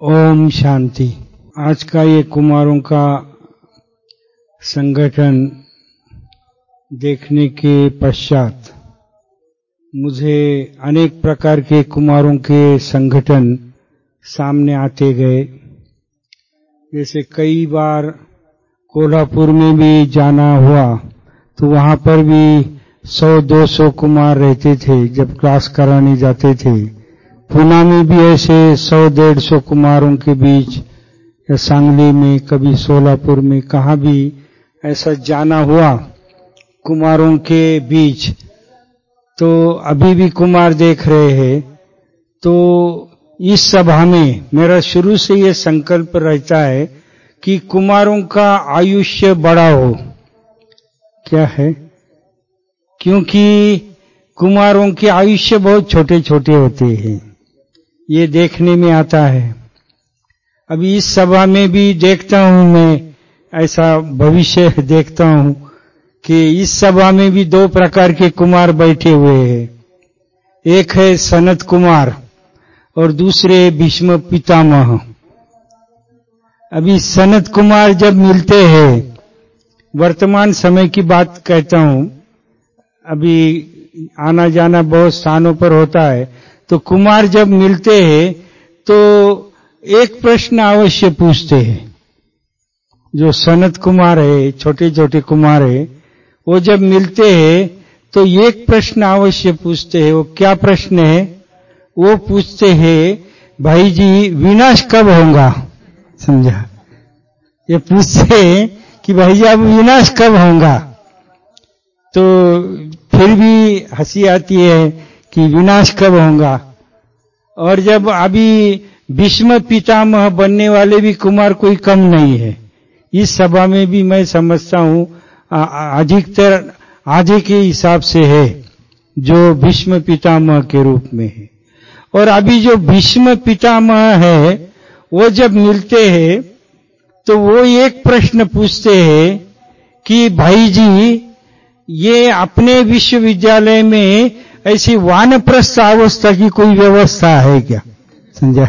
ओम शांति। आज का ये कुमारों का संगठन देखने के पश्चात मुझे अनेक प्रकार के कुमारों के संगठन सामने आते गए। जैसे कई बार कोल्हापुर में भी जाना हुआ तो वहां पर भी 100-200 कुमार रहते थे जब क्लास कराने जाते थे। पूना में भी ऐसे 100-150 कुमारों के बीच, या सांगली में, कभी सोलापुर में, कहाँ भी ऐसा जाना हुआ कुमारों के बीच। तो अभी भी कुमार देख रहे हैं। तो इस सभा में मेरा शुरू से ये संकल्प रहता है कि कुमारों का आयुष्य बड़ा हो। क्या है? क्योंकि कुमारों के आयुष्य बहुत छोटे छोटे होते हैं, ये देखने में आता है। अभी इस सभा में भी देखता हूं, मैं ऐसा भविष्य देखता हूं कि इस सभा में भी 2 प्रकार के कुमार बैठे हुए हैं। एक है सनत कुमार और दूसरे भीष्म पितामह। अभी सनत कुमार जब मिलते हैं, वर्तमान समय की बात कहता हूं, अभी आना जाना बहुत स्थानों पर होता है, तो कुमार जब मिलते हैं तो एक प्रश्न अवश्य पूछते हैं। जो सनत कुमार है, छोटे छोटे कुमार है, वो जब मिलते हैं तो एक प्रश्न अवश्य पूछते हैं। वो क्या प्रश्न है? वो पूछते हैं, भाई जी विनाश कब होगा? समझा? ये पूछते हैं कि भाई जी अब विनाश कब होगा? तो फिर भी हंसी आती है कि विनाश कब होगा। और जब अभी भीष्म पितामह बनने वाले भी कुमार कोई कम नहीं है। इस सभा में भी मैं समझता हूं अधिकतर आधे के हिसाब से है जो भीष्म पितामह के रूप में है। और अभी जो भीष्म पितामह है वो जब मिलते हैं तो वो एक प्रश्न पूछते हैं कि भाई जी ये अपने विश्वविद्यालय में ऐसी वानप्रस्थ अवस्था की कोई व्यवस्था है क्या? समझा?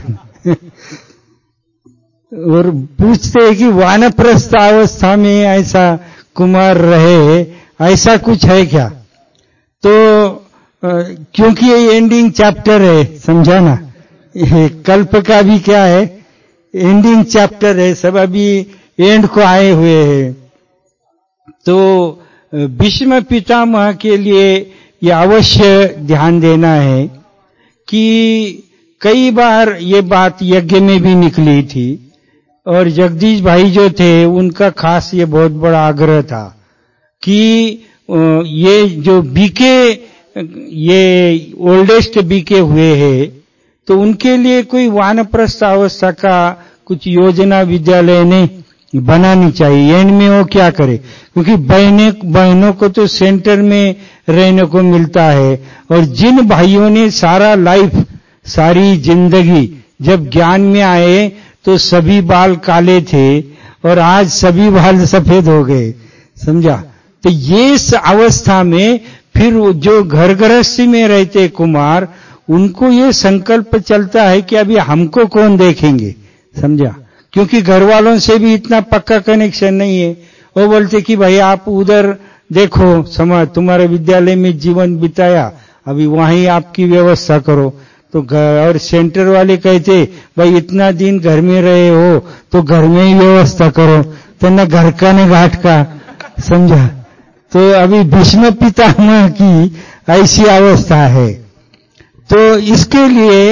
और पूछते हैं कि वानप्रस्थ अवस्था में ऐसा कुमार रहे, ऐसा कुछ है क्या? तो क्योंकि ये एंडिंग चैप्टर है, समझा ना? ये कल्प का भी क्या है? एंडिंग चैप्टर है, सब अभी एंड को आए हुए हैं। तो भीष्म पितामह के लिए ये अवश्य ध्यान देना है कि कई बार ये बात यज्ञ में भी निकली थी और जगदीश भाई जो थे उनका खास ये बहुत बड़ा आग्रह था कि ये जो बीके, ये ओल्डेस्ट बीके हुए हैं तो उनके लिए कोई वानप्रस्थ अवस्था का कुछ योजना विद्यालय ने बनानी चाहिए। एंड में वो क्या करे? क्योंकि बहनों को तो सेंटर में रहने को मिलता है, और जिन भाइयों ने सारा लाइफ, सारी जिंदगी जब ज्ञान में आए तो सभी बाल काले थे और आज सभी बाल सफेद हो गए। समझा? तो ये इस अवस्था में फिर जो घर गृहस्थी में रहते कुमार, उनको ये संकल्प चलता है कि अभी हमको कौन देखेंगे। समझा? क्योंकि घर वालों से भी इतना पक्का कनेक्शन नहीं है। वो बोलते कि भाई आप उधर देखो, समाज तुम्हारे विद्यालय में जीवन बिताया, अभी वहीं आपकी व्यवस्था करो। तो और सेंटर वाले कहते भाई इतना दिन घर में रहे हो तो घर में ही व्यवस्था करो, तो न घर का न घाट का। समझा? तो अभी भीष्म पितामह की ऐसी अवस्था है। तो इसके लिए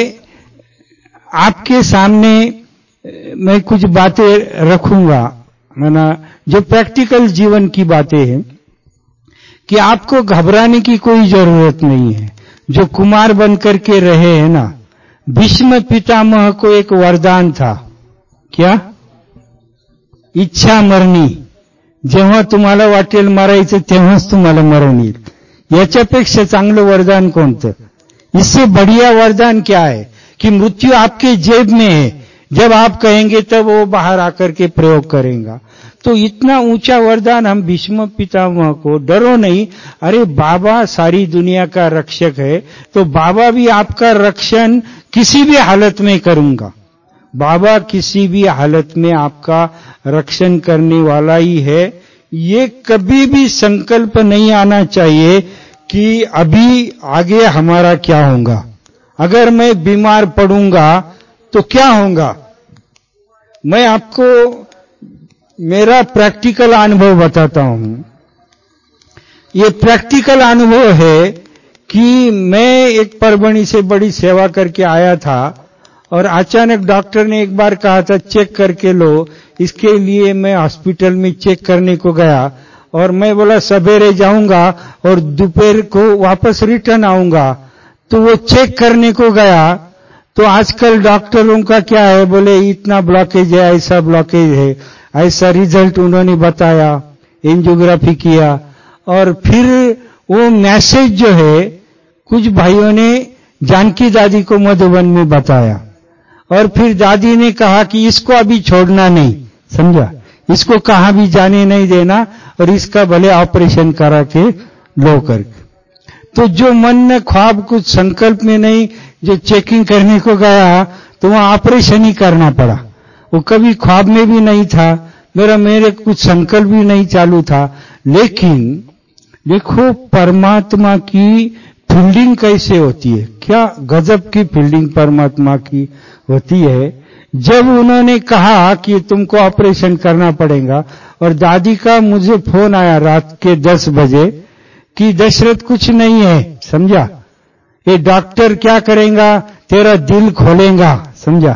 आपके सामने मैं कुछ बातें रखूंगा, माना जो प्रैक्टिकल जीवन की बातें हैं, कि आपको घबराने की कोई जरूरत नहीं है। जो कुमार बनकर के रहे हैं ना, भीष्म पितामह को एक वरदान था। क्या? इच्छा मरणी। जेव्हा तुम्हाला वाटेल मरायचं तेव्हाच तुम्हाला मरण येईल। याच्यापेक्षा चांगलं वरदान कोणतं? इससे बढ़िया वरदान क्या है कि मृत्यु आपके जेब में है, जब आप कहेंगे तब वो बाहर आकर के प्रयोग करेगा। तो इतना ऊंचा वरदान हम भीष्म पितामह को, डरो नहीं, अरे बाबा सारी दुनिया का रक्षक है, तो बाबा भी आपका रक्षण किसी भी हालत में करूंगा। बाबा किसी भी हालत में आपका रक्षण करने वाला ही है। ये कभी भी संकल्प नहीं आना चाहिए कि अभी आगे हमारा क्या होगा, अगर मैं बीमार पड़ूंगा तो क्या होगा। मैं आपको मेरा प्रैक्टिकल अनुभव बताता हूं। ये प्रैक्टिकल अनुभव है कि मैं एक परभणी से बड़ी सेवा करके आया था और अचानक डॉक्टर ने एक बार कहा था चेक करके लो। इसके लिए मैं हॉस्पिटल में चेक करने को गया और मैं बोला सवेरे जाऊंगा और दोपहर को वापस रिटर्न आऊंगा। तो वो चेक करने को गया तो आजकल डॉक्टरों का क्या है, बोले इतना ब्लॉकेज है, ऐसा ब्लॉकेज है, ऐसा रिजल्ट उन्होंने बताया, एंजियोग्राफी किया। और फिर वो मैसेज जो है कुछ भाइयों ने जानकी दादी को मधुबन में बताया और फिर दादी ने कहा कि इसको अभी छोड़ना नहीं, समझा, इसको कहां भी जाने नहीं देना और इसका भले ऑपरेशन करा के लो करके। तो जो मन में ख्वाब कुछ संकल्प में नहीं, जो चेकिंग करने को गया तो वहां ऑपरेशन ही करना पड़ा। वो कभी ख्वाब में भी नहीं था, मेरे कुछ संकल्प भी नहीं चालू था। लेकिन देखो परमात्मा की फील्डिंग कैसे होती है, क्या गजब की फील्डिंग परमात्मा की होती है। जब उन्होंने कहा कि तुमको ऑपरेशन करना पड़ेगा और दादी का मुझे फोन आया रात के 10 बजे कि दशरथ कुछ नहीं है, समझा, ये डॉक्टर क्या करेगा, तेरा दिल खोलेगा, समझा,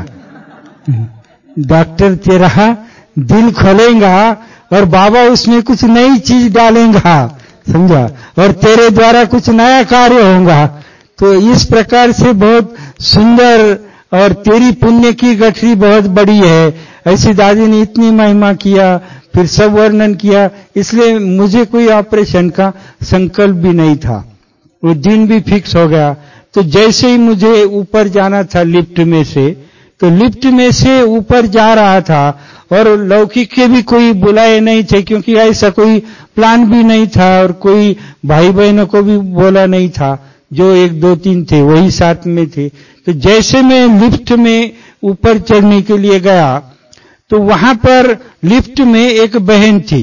डॉक्टर तेरा दिल खोलेगा और बाबा उसमें कुछ नई चीज डालेगा, समझा, और तेरे द्वारा कुछ नया कार्य होगा। तो इस प्रकार से बहुत सुंदर और तेरी पुण्य की गठरी बहुत बड़ी है, ऐसी दादी ने इतनी महिमा किया, फिर सब वर्णन किया। इसलिए मुझे कोई ऑपरेशन का संकल्प भी नहीं था, वो दिन भी फिक्स हो गया। तो जैसे ही मुझे ऊपर जाना था लिफ्ट में से, तो लिफ्ट में से ऊपर जा रहा था और लौकिक के भी कोई बुलाए नहीं थे क्योंकि ऐसा कोई प्लान भी नहीं था और कोई भाई बहनों को भी बोला नहीं था, जो 1 2 3 थे वही साथ में थे। तो जैसे मैं लिफ्ट में ऊपर चढ़ने के लिए गया तो वहां पर लिफ्ट में एक बहन थी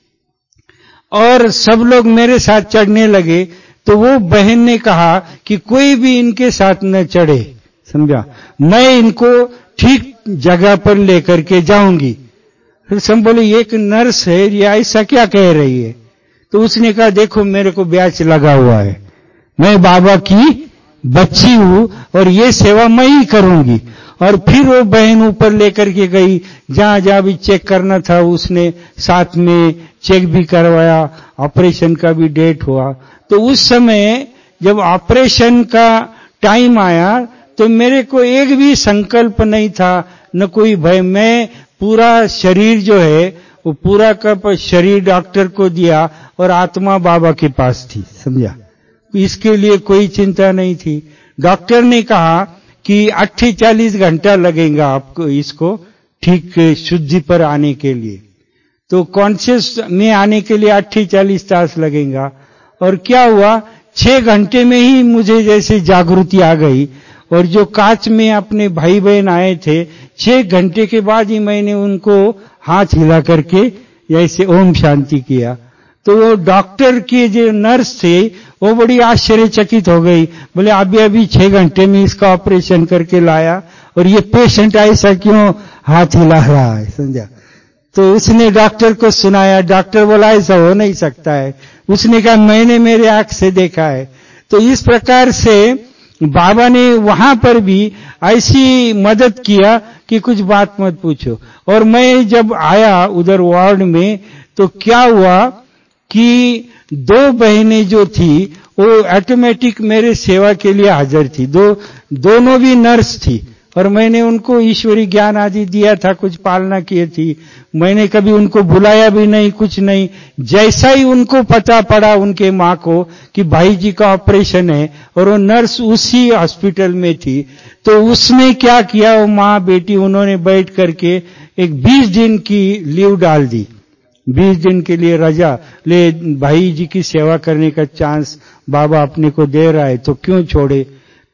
और सब लोग मेरे साथ चढ़ने लगे। तो वो बहन ने कहा कि कोई भी इनके साथ न चढ़े, समझा, मैं इनको ठीक जगह पर लेकर के जाऊंगी। फिर सब बोले एक नर्स है, ये ऐसा क्या कह रही है। तो उसने कहा देखो मेरे को ब्याज लगा हुआ है, मैं बाबा की बच्ची हूं और ये सेवा मैं ही करूंगी। और फिर वो बहन ऊपर लेकर के गई, जहां जहां भी चेक करना था उसने साथ में चेक भी करवाया, ऑपरेशन का भी डेट हुआ। तो उस समय जब ऑपरेशन का टाइम आया तो मेरे को एक भी संकल्प नहीं था, न कोई भय। मैं पूरा शरीर जो है वो पूरा का शरीर डॉक्टर को दिया और आत्मा बाबा के पास थी, समझा, इसके लिए कोई चिंता नहीं थी। डॉक्टर ने कहा कि 48 घंटा लगेगा आपको इसको ठीक शुद्धि पर आने के लिए, तो कॉन्शियस में आने के लिए 48 तास लगेगा। और क्या हुआ, 6 घंटे में ही मुझे जैसे जागृति आ गई और जो कांच में अपने भाई बहन आए थे 6 घंटे के बाद ही मैंने उनको हाथ हिला करके जैसे ओम शांति किया। तो वो डॉक्टर के जो नर्स थे वो बड़ी आश्चर्यचकित हो गई, बोले अभी अभी 6 घंटे में इसका ऑपरेशन करके लाया और ये पेशेंट ऐसा क्यों हाथ हिला रहा है, समझा। तो उसने डॉक्टर को सुनाया, डॉक्टर बोला ऐसा हो नहीं सकता है। उसने कहा मैंने मेरे आंख से देखा है। तो इस प्रकार से बाबा ने वहां पर भी ऐसी मदद किया कि कुछ बात मत पूछो। और मैं जब आया उधर वार्ड में तो क्या हुआ कि 2 बहनें जो थी वो ऑटोमेटिक मेरे सेवा के लिए हाजिर थी, दोनों भी नर्स थी और मैंने उनको ईश्वरी ज्ञान आदि दिया था, कुछ पालना की थी। मैंने कभी उनको बुलाया भी नहीं, कुछ नहीं। जैसा ही उनको पता पड़ा उनके माँ को कि भाई जी का ऑपरेशन है और वो नर्स उसी हॉस्पिटल में थी, तो उसने क्या किया, वो माँ बेटी उन्होंने बैठ करके एक 20 दिन की लीव डाल दी, 20 दिन के लिए रजा ले, भाई जी की सेवा करने का चांस बाबा अपने को दे रहा है तो क्यों छोड़े।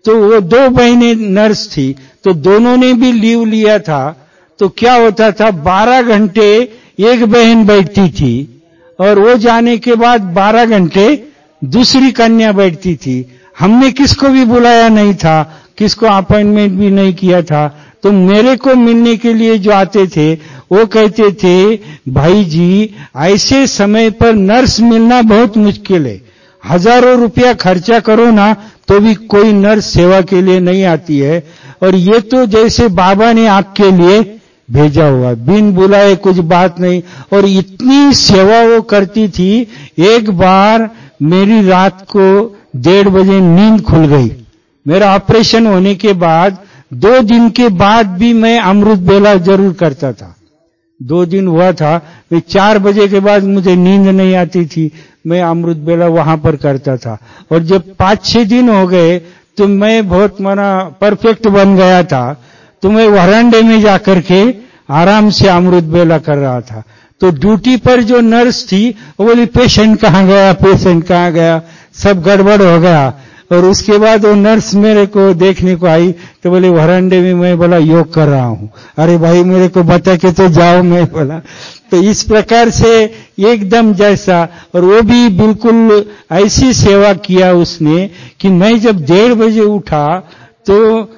तो वो 2 बहनें नर्स थी, तो दोनों ने भी लीव लिया था। तो क्या होता था, 12 घंटे एक बहन बैठती थी और वो जाने के बाद 12 घंटे दूसरी कन्या बैठती थी। हमने किसको भी बुलाया नहीं था, किसको अपॉइंटमेंट भी नहीं किया था। तो मेरे को मिलने के लिए जो आते थे वो कहते थे, भाई जी ऐसे समय पर नर्स मिलना बहुत मुश्किल है, हजारों रुपया खर्चा करो ना तो भी कोई नर्स सेवा के लिए नहीं आती है, और ये तो जैसे बाबा ने आपके लिए भेजा हुआ, बिन बुलाए कुछ बात नहीं। और इतनी सेवा वो करती थी। एक बार मेरी रात को 1:30 बजे नींद खुल गई। मेरा ऑपरेशन होने के बाद 2 दिन के बाद भी मैं अमृत बेला जरूर करता था। 2 दिन हुआ था, 4 बजे के बाद मुझे नींद नहीं आती थी, मैं अमृत बेला वहां पर करता था। और जब 5-6 दिन हो गए तो मैं बहुत परफेक्ट बन गया था, तो मैं वरांडे में जाकर के आराम से अमृत बेला कर रहा था। तो ड्यूटी पर जो नर्स थी वो बोली, पेशेंट कहाँ गया, पेशेंट कहाँ गया, सब गड़बड़ हो गया। और उसके बाद वो नर्स मेरे को देखने को आई तो बोले, वरांडे में। मैं बोला, योग कर रहा हूं। अरे भाई मेरे को बता के तो जाओ, मैं बोला। तो इस प्रकार से एकदम जैसा, और वो भी बिल्कुल ऐसी सेवा किया उसने कि मैं जब 1:30 बजे उठा तो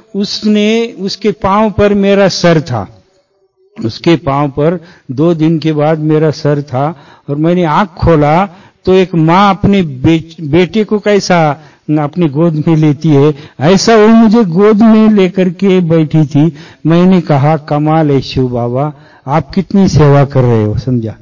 उसके पांव पर मेरा सर था, उसके पांव पर 2 दिन के बाद मेरा सर था। और मैंने आंख खोला तो एक माँ अपने बेटे को कैसा अपनी गोद में लेती है, ऐसा वो मुझे गोद में लेकर के बैठी थी। मैंने कहा, कमाल है शिव बाबा, आप कितनी सेवा कर रहे हो, समझा।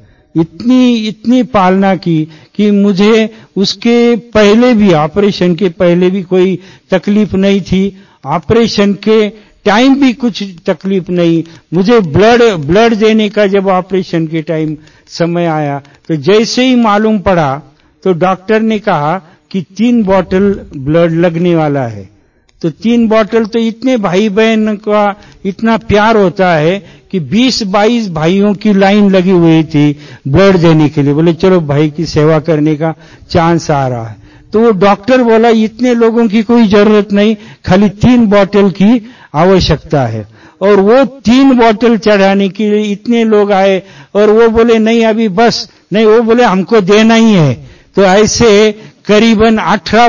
इतनी पालना की कि मुझे उसके पहले भी, ऑपरेशन के पहले भी कोई तकलीफ नहीं थी, ऑपरेशन के टाइम भी कुछ तकलीफ नहीं। मुझे ब्लड देने का जब ऑपरेशन के टाइम समय आया तो जैसे ही मालूम पड़ा तो डॉक्टर ने कहा कि 3 बॉटल ब्लड लगने वाला है। तो 3 बॉटल, तो इतने भाई बहन का इतना प्यार होता है कि 20-22 भाइयों की लाइन लगी हुई थी ब्लड देने के लिए। बोले चलो भाई की सेवा करने का चांस आ रहा है। तो वो डॉक्टर बोला, इतने लोगों की कोई जरूरत नहीं, खाली 3 बॉटल की आवश्यकता है। और वो 3 बॉटल चढ़ाने के लिए इतने लोग आए, और वो बोले नहीं अभी बस नहीं, वो बोले हमको देना ही है। तो ऐसे करीबन 18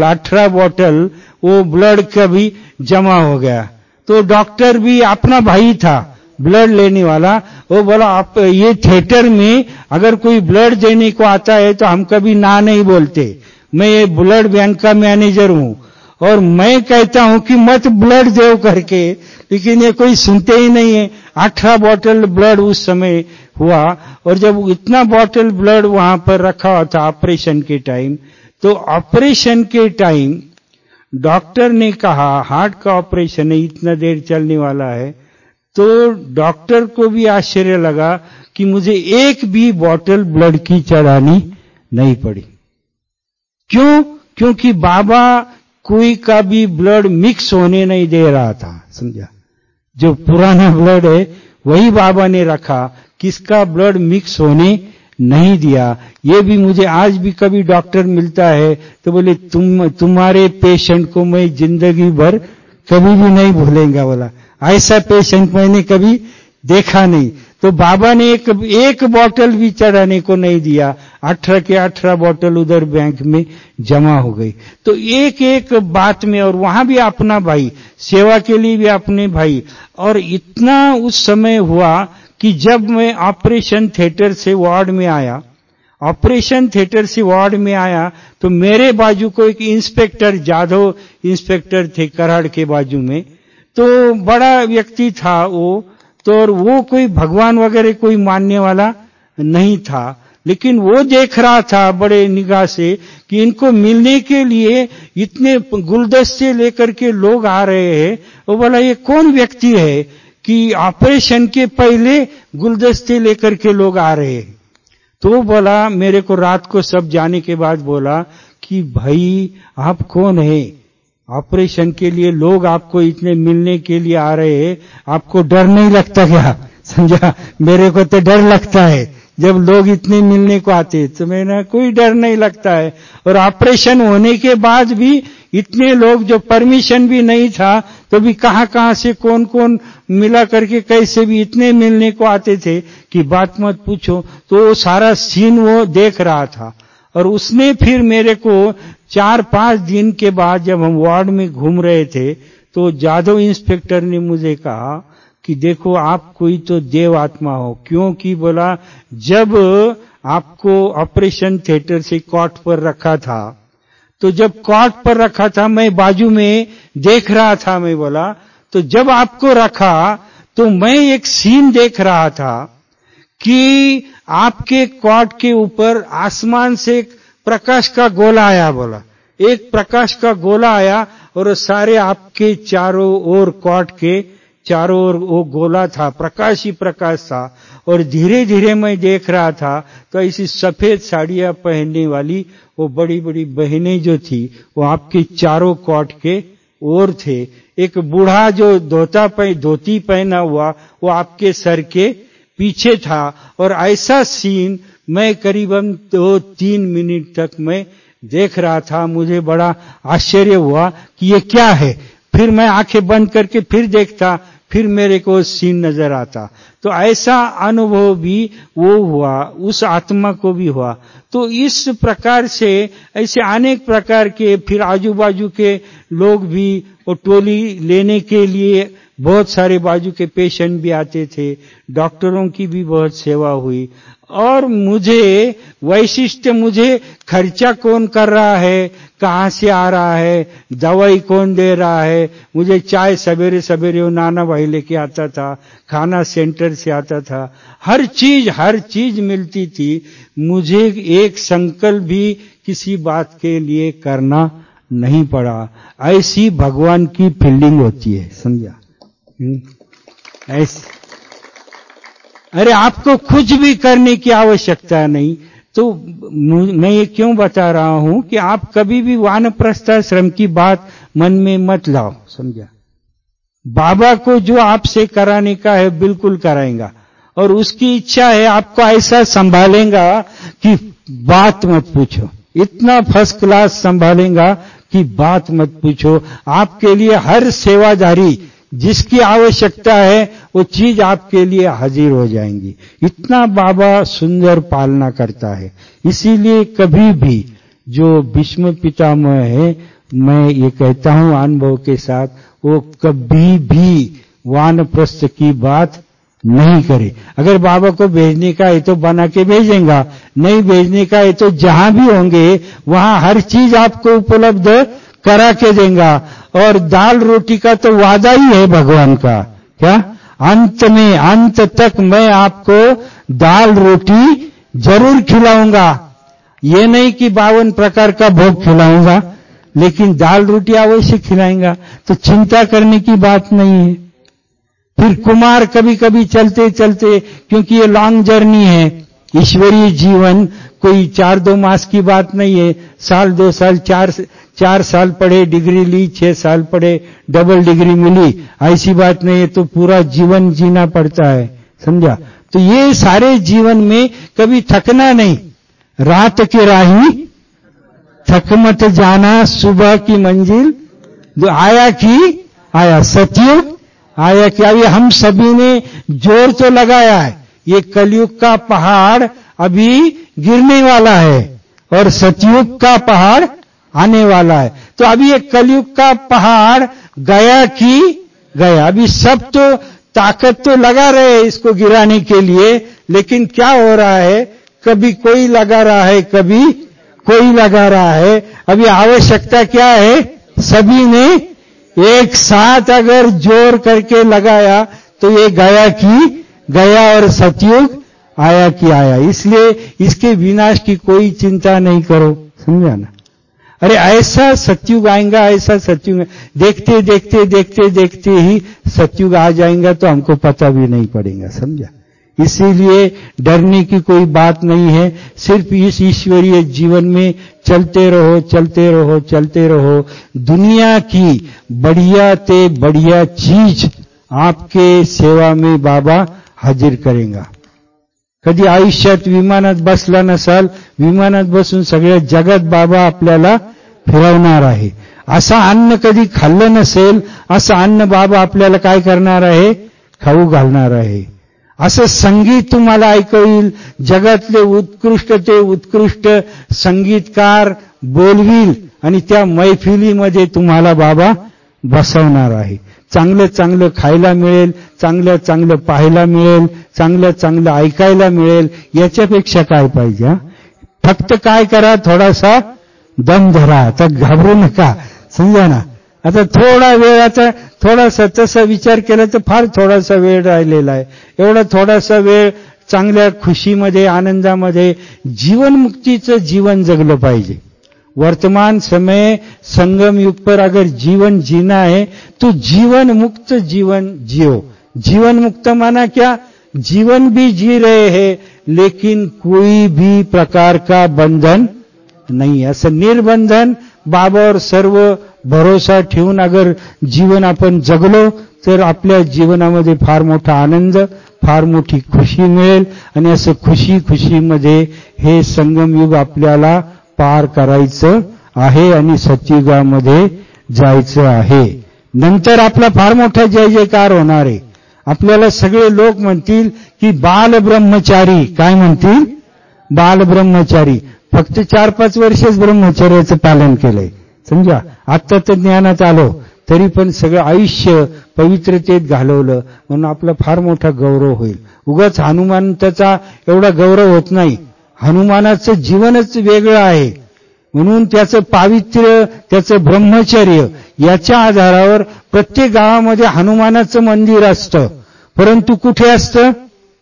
बॉटल वो ब्लड का भी जमा हो गया। तो डॉक्टर भी अपना भाई था ब्लड लेने वाला, वो बोला, आप ये थिएटर में अगर कोई ब्लड देने को आता है तो हम कभी ना नहीं बोलते, मैं ये ब्लड बैंक का मैनेजर हूं और मैं कहता हूं कि मत ब्लड दो करके, लेकिन ये कोई सुनते ही नहीं है। 18 बॉटल ब्लड उस समय हुआ। और जब इतना बॉटल ब्लड वहां पर रखा हुआ था ऑपरेशन के टाइम, तो ऑपरेशन के टाइम डॉक्टर ने कहा, हार्ट का ऑपरेशन है, इतना देर चलने वाला है। तो डॉक्टर को भी आश्चर्य लगा कि मुझे एक भी बॉटल ब्लड की चढ़ानी नहीं पड़ी। क्यों? क्योंकि बाबा कोई का भी ब्लड मिक्स होने नहीं दे रहा था, समझा। जो पुराना ब्लड है वही बाबा ने रखा, किसका ब्लड मिक्स होने नहीं दिया। ये भी मुझे आज भी कभी डॉक्टर मिलता है तो बोले, तुम्हारे पेशेंट को मैं जिंदगी भर कभी भी नहीं भूलेंगा। बोला, ऐसा पेशेंट मैंने कभी देखा नहीं। तो बाबा ने एक बॉटल भी चढ़ाने को नहीं दिया। 18 के 18 बॉटल उधर बैंक में जमा हो गई। तो एक एक बात में, और वहां भी अपना भाई, सेवा के लिए भी अपने भाई। और इतना उस समय हुआ कि जब मैं ऑपरेशन थिएटर से वार्ड में आया, ऑपरेशन थिएटर से वार्ड में आया, तो मेरे बाजू को एक इंस्पेक्टर, जाधव इंस्पेक्टर थे कराड़ के बाजू में। तो बड़ा व्यक्ति था वो, तो और वो कोई भगवान वगैरह कोई मानने वाला नहीं था, लेकिन वो देख रहा था बड़े निगाह से कि इनको मिलने के लिए इतने गुलदस्ते लेकर के लोग आ रहे हैं। वो बोला, ये कौन व्यक्ति है कि ऑपरेशन के पहले गुलदस्ते लेकर के लोग आ रहे हैं। तो बोला, मेरे को रात को सब जाने के बाद बोला कि भाई आप कौन है, ऑपरेशन के लिए लोग आपको इतने मिलने के लिए आ रहे हैं, आपको डर नहीं लगता क्या? समझा, मेरे को तो डर लगता है जब लोग इतने मिलने को आते, तो मैंने कोई डर नहीं लगता है। और ऑपरेशन होने के बाद भी इतने लोग जो परमिशन भी नहीं था तो भी कहां से कौन कौन मिला करके कैसे भी इतने मिलने को आते थे कि बात मत पूछो। तो वो सारा सीन वो देख रहा था। और उसने फिर मेरे को 4-5 दिन के बाद जब हम वार्ड में घूम रहे थे तो जादव इंस्पेक्टर ने मुझे कहा कि देखो आप कोई तो देव आत्मा हो। क्योंकि बोला जब आपको ऑपरेशन थिएटर से कॉट पर रखा था तो जब कॉट पर रखा था मैं बाजू में देख रहा था। मैं बोला तो जब आपको रखा तो मैं एक सीन देख रहा था कि आपके कॉट के ऊपर आसमान से एक प्रकाश का गोला आया। बोला एक प्रकाश का गोला आया और सारे आपके चारों ओर कॉट के चारों ओर वो गोला था, प्रकाश ही प्रकाश था। और धीरे धीरे मैं देख रहा था तो ऐसी सफेद साड़ियां पहनने वाली वो बड़ी बड़ी बहनें जो थी वो आपके चारों कॉट के ओर थे। एक बूढ़ा जो धोती पहना हुआ वो आपके सर के पीछे था। और ऐसा सीन मैं करीबन 2-3 मिनट तक मैं देख रहा था। मुझे बड़ा आश्चर्य हुआ कि ये क्या है। फिर मैं आंखें बंद करके फिर देखता, फिर मेरे को सीन नजर आता। तो ऐसा अनुभव भी वो हुआ, उस आत्मा को भी हुआ। तो इस प्रकार से ऐसे अनेक प्रकार के फिर आजू बाजू के लोग भी वो टोली लेने के लिए बहुत सारे बाजू के पेशेंट भी आते थे। डॉक्टरों की भी बहुत सेवा हुई। और मुझे वैशिष्ट्य, मुझे खर्चा कौन कर रहा है, कहां से आ रहा है, दवाई कौन दे रहा है। मुझे चाय सवेरे सवेरे वो नाना भाई लेके आता था, खाना सेंटर से आता था, हर चीज मिलती थी। मुझे एक संकल्प भी किसी बात के लिए करना नहीं पड़ा। ऐसी भगवान की फीलिंग होती है, समझा? ऐसी अरे आपको कुछ भी करने की आवश्यकता नहीं। तो मैं ये क्यों बता रहा हूं कि आप कभी भी वानप्रस्थाश्रम की बात मन में मत लाओ, समझा? बाबा को जो आपसे कराने का है बिल्कुल कराएगा। और उसकी इच्छा है आपको ऐसा संभालेगा कि बात मत पूछो। इतना फर्स्ट क्लास संभालेगा कि बात मत पूछो। आपके लिए हर सेवादारी जिसकी आवश्यकता है वो चीज आपके लिए हाजिर हो जाएंगी। इतना बाबा सुंदर पालना करता है। इसीलिए कभी भी जो भीष्म पितामह है, मैं ये कहता हूं अनुभव के साथ, वो कभी भी वानप्रस्थ की बात नहीं करे। अगर बाबा को भेजने का है तो बना के भेजेगा, नहीं भेजने का है तो जहां भी होंगे वहां हर चीज आपको उपलब्ध करा के देगा। और दाल रोटी का तो वादा ही है भगवान का, क्या अंत तक मैं आपको दाल रोटी जरूर खिलाऊंगा। ये नहीं कि 52 प्रकार का भोग खिलाऊंगा, लेकिन दाल रोटी अवश्य खिलाएंगा। तो चिंता करने की बात नहीं है। फिर कुमार कभी कभी चलते चलते, क्योंकि ये लॉन्ग जर्नी है, ईश्वरीय जीवन कोई 4-2 मास की बात नहीं है। 1-2 साल 4 साल पढ़े, डिग्री ली, 6 साल पढ़े, डबल डिग्री मिली, ऐसी बात नहीं है। तो पूरा जीवन जीना पड़ता है, समझा? तो ये सारे जीवन में कभी थकना नहीं। रात के राही थक मत जाना, सुबह की मंजिल जो आया की आया, सतयुग आया कि अभी हम सभी ने जोर तो लगाया है। ये कलयुग का पहाड़ अभी गिरने वाला है और सतयुग का पहाड़ आने वाला है। तो अभी ये कलयुग का पहाड़ गया कि गया। अभी सब तो ताकत तो लगा रहे हैं इसको गिराने के लिए, लेकिन क्या हो रहा है, कभी कोई लगा रहा है, कभी कोई लगा रहा है। अभी आवश्यकता क्या है, सभी ने एक साथ अगर जोर करके लगाया तो ये गया कि गया और सतयुग आया कि आया। इसलिए इसके विनाश की कोई चिंता नहीं करो, समझा ना? अरे ऐसा सतयुग आएगा, ऐसा सतयुग, देखते देखते देखते देखते ही सतयुग आ जाएगा तो हमको पता भी नहीं पड़ेगा, समझा? इसीलिए डरने की कोई बात नहीं है। सिर्फ इस ईश्वरीय जीवन में चलते रहो, चलते रहो, चलते रहो। दुनिया की बढ़िया ते बढ़िया चीज आपके सेवा में बाबा हाजिर करेगा। कधी आयुष्यात विमानात बसला नसाल, विमानात बसून सगळं जगत बाबा आपल्याला फिरवणार आहे। असं अन्न कधी खाल्लं नसेल, असं अन्न बाबा आपल्याला काय करणार आहे, खाऊ घालणार आहे. असं संगीत तुम्हाला ऐकवतील, जगातले उत्कृष्ट ते उत्कृष्ट संगीतकार बोलवील आणि त्या मैफिलीमध्ये तुम्हाला बाबा बसवणार आहे. चांगलं चांगलं खायला मिळेल, चांगलं चांगलं पाहायला मिळेल, चांगलं चांगलं ऐकायला मिळेल. याच्यापेक्षा काय पाहिजे? फक्त काय करा, थोडासा दम धरा, आता घाबरू नका, समजा ना. आता थोडा वेळ, आता थोडासा तसा विचार केला तर फार थोडासा वेळ राहिलेला आहे. एवढा थोडासा वेळ चांगल्या खुशीमध्ये, आनंदामध्ये जीवनमुक्तीचं जीवन जगलं पाहिजे. वर्तमान समय संगम युग पर अगर जीवन जीना है तो जीवन मुक्त जीवन जियो. जीवन मुक्त माना क्या? जीवन भी जी रहे हैं लेकिन कोई भी प्रकार का बंधन नाही. असं निर्बंधन बाबावर सर्व भरोसा ठेवून अगर जीवन आपण जगलो तर आपल्या जीवनामध्ये फार मोठा आनंद, फार मोठी खुशी मिळेल. आणि असं खुशीमध्ये हे संगमयुग आपल्याला पार करायचं आहे आणि सत्ययुगामध्ये जायचं आहे. नंतर आपला फार मोठा जय जयकार होणार आहे. आपल्याला सगळे लोक म्हणतील की बाल ब्रह्मचारी. काय म्हणतील? बाल ब्रह्मचारी. फक्त 4-5 वर्षच ब्रह्मचर्याचं पालन केलंय, समजा. आता तर ज्ञानात आलो तरी पण सगळं आयुष्य पवित्रतेत घालवलं म्हणून आपला फार मोठा गौरव होईल. उगाच हनुमंताचा एवढा गौरव होत नाही. हनुमानाचं जीवनच वेगळं आहे म्हणून त्याचं पावित्र्य, त्याचं ब्रह्मचर्य याच्या आधारावर प्रत्येक गावामध्ये हनुमानाचं मंदिर असतं. परंतु कुठे असतं?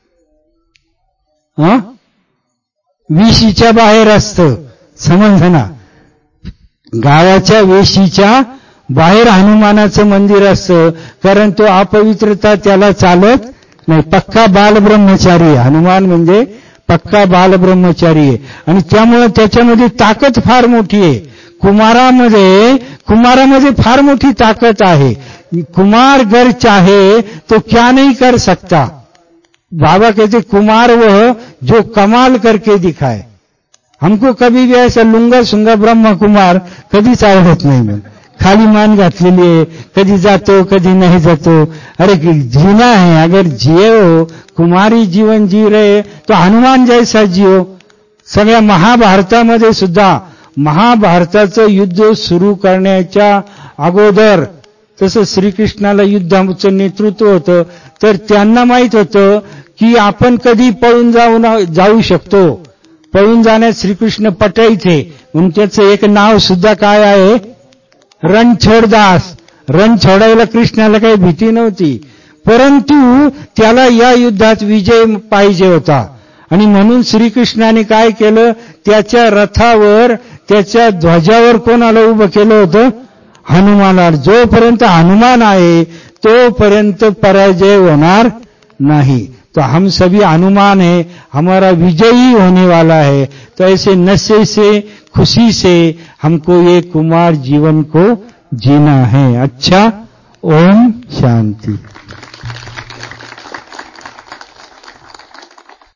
वेशीच्या बाहेर असतं, समजलं ना. गावाच्या वेशीच्या बाहेर हनुमानाचं मंदिर असतं, कारण तो अपवित्रता त्याला चालत नाही. पक्का बाल ब्रह्मचारी हनुमान म्हणजे पक्का बाल ब्रह्मचारी आहे. आणि त्यामुळे त्याच्यामध्ये ताकद फार मोठी आहे. कुमारामध्ये फार मोठी ताकद आहे. कुमार गर चाहे तो क्या नहीं कर सकता. बाबा कहते कुमार वह जो कमाल करके दिखाए. हमको कभी भी ऐसा लुंगा सुंगा ब्रह्म कुमार कधीच आवडत नाही. मग खाली मान घातलेली आहे, कधी जातो कधी नाही जातो. अरे जीना है, अगर जिये हो, कुमारी जीवन जी रहे तो हनुमान जैसा जियो. सगळ्या महाभारतामध्ये सुद्धा महाभारताचं युद्ध सुरू करण्याच्या अगोदर तसं श्रीकृष्णाला युद्धाचं नेतृत्व होतं, तर त्यांना माहित होतं की आपण कधी पळून जाऊ शकतो. पळून जाण्यात श्रीकृष्ण पटायचे म्हणून त्याचं एक नाव सुद्धा काय आहे? रणछोडदास. रण छोडायला कृष्णाला काही भीती नव्हती, परंतु त्याला या युद्धात विजय पाहिजे होता. आणि म्हणून श्रीकृष्णाने काय केलं? त्याच्या रथावर, त्याच्या ध्वजावर कोणाला उभं केलं होतं? हनुमानाला. जोपर्यंत हनुमान आहे तोपर्यंत पराजय होणार नाही. तो हम सभी हनुमान है, हमारा विजयी होने वाला है. तो ऐसे नशे से, खुशी से हमको ये कुमार जीवन को जीना है. अच्छा, ओम शांति.